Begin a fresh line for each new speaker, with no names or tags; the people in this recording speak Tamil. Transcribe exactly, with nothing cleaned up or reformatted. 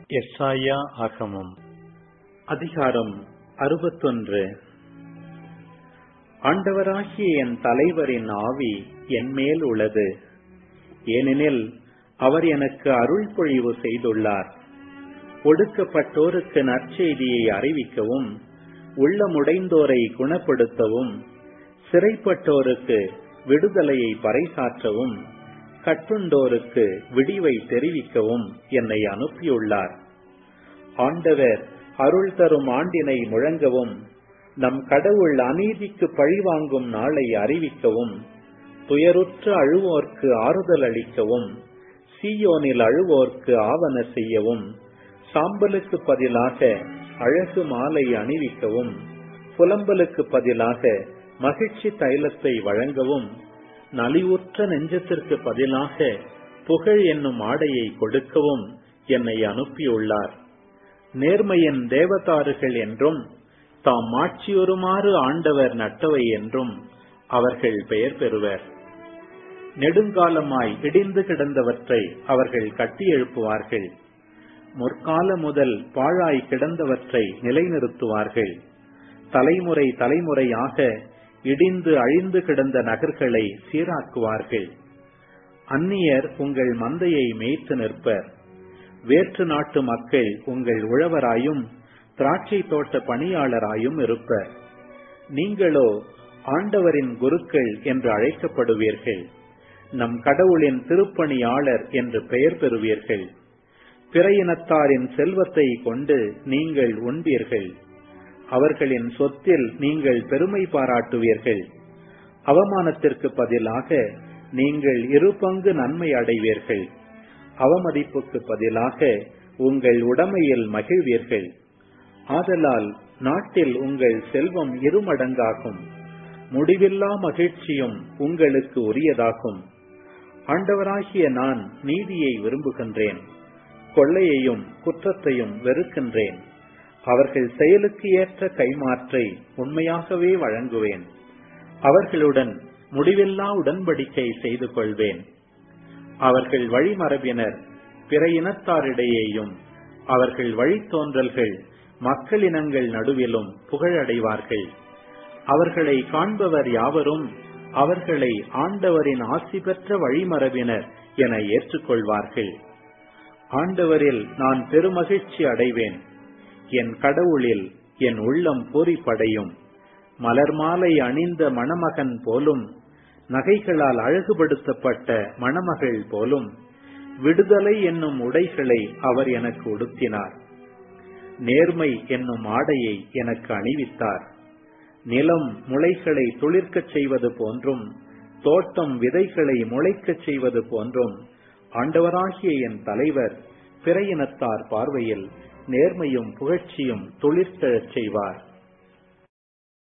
எஸ்ஐயா ஆகமம் அதிகாரம் அறுபத்தொன்று. ஆண்டவராகிய என் தலைவரின் ஆவி என் மேல் உள்ளது, ஏனெனில் அவர் எனக்கு அருள் பொழிவு செய்துள்ளார். ஒடுக்கப்பட்டோருக்கு நற்செய்தியை அறிவிக்கவும், உள்ளமுடைந்தோரை குணப்படுத்தவும், சிறைப்பட்டோருக்கு விடுதலையை பறைசாற்றவும், கட்டுண்டோருக்கு விடிவை தெரிவிக்கவும் என்னை அனுப்பியுள்ளார். ஆண்டவர் அருள் தரும் ஆண்டினை முழங்கவும், நம் கடவுள் அநீதிக்கு பழிவாங்கும் நாளை அறிவிக்கவும், துயருற்று அழுவோர்க்கு ஆறுதல் அளிக்கவும், சீயோனில் அழுவோர்க்கு ஆவன செய்யவும், சாம்பலுக்கு பதிலாக அழகு மாலை அணிவிக்கவும், புலம்பலுக்கு பதிலாக மகிழ்ச்சி தைலத்தை வழங்கவும், நலிவுற்ற நெஞ்சத்திற்கு பதிலாக புகழ் என்னும் ஆடையை கொடுக்கவும் என்னை அனுப்பியுள்ளார். நேர்மையின் தேவதாருகள் என்றும், தாம் ஆட்சியுறுமாறு ஆண்டவர் நட்டவை என்றும் அவர்கள் பெயர் பெறுவர். நெடுங்காலமாய் இடிந்து கிடந்தவற்றை அவர்கள் கட்டி எழுப்புவார்கள். முற்கால முதல் பாழாய் கிடந்தவற்றை நிலைநிறுத்துவார்கள். தலைமுறை தலைமுறையாக இடிந்து அழிந்து கிடந்த நகர்களை சீராக்குவார்கள். அந்நியர் உங்கள் மந்தையை மேய்த்து நிற்பர். வேற்று நாட்டு மக்கள் உங்கள் உழவராயும் திராட்சை தோட்ட பணியாளராயும் இருப்பர். நீங்களோ ஆண்டவரின் குருக்கள் என்று அழைக்கப்படுவீர்கள். நம் கடவுளின் திருப்பணியாளர் என்று பெயர் பெறுவீர்கள். பிற இனத்தாரின் செல்வத்தை கொண்டு நீங்கள் உண்பீர்கள். அவர்களின் சொத்தில் நீங்கள் பெருமை பாராட்டுவீர்கள். அவமானத்திற்கு பதிலாக நீங்கள் இரு பங்கு நன்மை அடைவீர்கள். அவமதிப்புக்கு பதிலாக உங்கள் உடைமையில் மகிழ்வீர்கள். ஆதலால் நாட்டில் உங்கள் செல்வம் இருமடங்காகும். முடிவில்லா மகிழ்ச்சியும் உங்களுக்கு உரியதாகும். ஆண்டவராகிய நான் நீதியை விரும்புகின்றேன், கொள்ளையையும் குற்றத்தையும் வெறுக்கின்றேன். அவர்கள் செயலுக்கு ஏற்ற கைமாற்றை உண்மையாகவே வழங்குவேன். அவர்களுடன் முடிவில்லா உடன்படிக்கை செய்து கொள்வேன். அவர்கள் வழிமரபினர் பிற இனத்தாரிடையேயும் அவர்கள் வழித்தோன்றல்கள் மக்களினங்கள் நடுவிலும் புகழடைவார்கள். அவர்களை காண்பவர் யாவரும் அவர்களை ஆண்டவரின் ஆசி பெற்ற வழிமரபினர் என ஏற்றுக்கொள்வார்கள். ஆண்டவரில் நான் பெருமகிழ்ச்சி அடைவேன். என் கடவுளில் என் உள்ளம் பூரிப்படையும். மலர் மாலை அணிந்த மணமகன் போலும், நகைகளால் அழகுபடுத்தப்பட்ட மணமகள் போலும் விடுதலை என்னும் உடைகளை அவர் எனக்கு உடுத்தினார். நேர்மை என்னும் ஆடையை எனக்கு அணிவித்தார். நிலம் முளைகளை துளிர்க்கச் செய்வது போன்றும், தோட்டம் விதைகளை முளைக்கச் செய்வது போன்றும் ஆண்டவராகிய என் தலைவர் பிற இனத்தார் பார்வையில் நேர்மையும் புகழ்ச்சியும் துளிர்த்தெழச் செய்வார்.